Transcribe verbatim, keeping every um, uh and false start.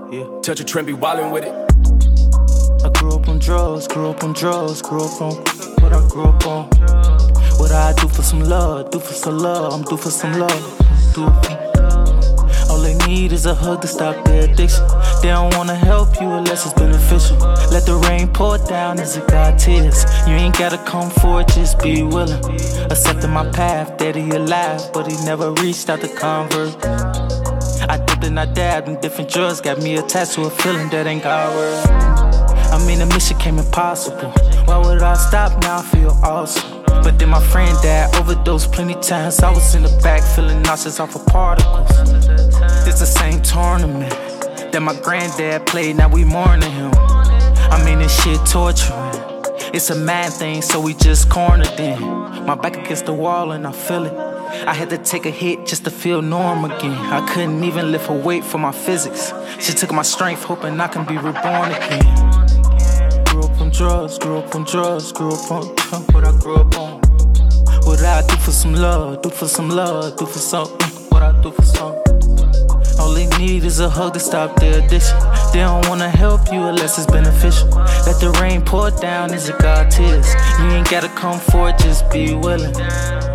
Yeah. Touch a trend, be wildin' with it. I grew up on drugs, grew up on drugs, grew up on what I grew up on. What I do for some love, do for some love, I'm due for some love. Do all they need is a hug to stop their addiction. They don't wanna help you unless it's beneficial. Let the rain pour down as it got tears. You ain't gotta come forward, just be willing. Accepting my path, daddy alive, but he never reached out to convert. I dipped and I dabbed in different drugs, got me attached to a feeling that ain't got words. I mean the mission came impossible. Why would I stop now? I feel awesome. But then my friend died, overdosed plenty times. I was in the back feeling nauseous off of particles. It's the same tournament that my granddad played, now we mourning him. I mean this shit torturing. It's a mad thing, so we just cornered in. My back against the wall and I feel it. I had to take a hit just to feel normal again. I couldn't even lift a weight for my physics. She took my strength, hoping I can be reborn again. Grew up on drugs, grew up on drugs, grew up on what I grew up on. What I do for some love, do for some love, do for some, what I do for some. All they need is a hug to stop their addiction. They don't wanna help you unless it's beneficial. Let the rain pour down as it got tears. You ain't gotta come forward, just be willing.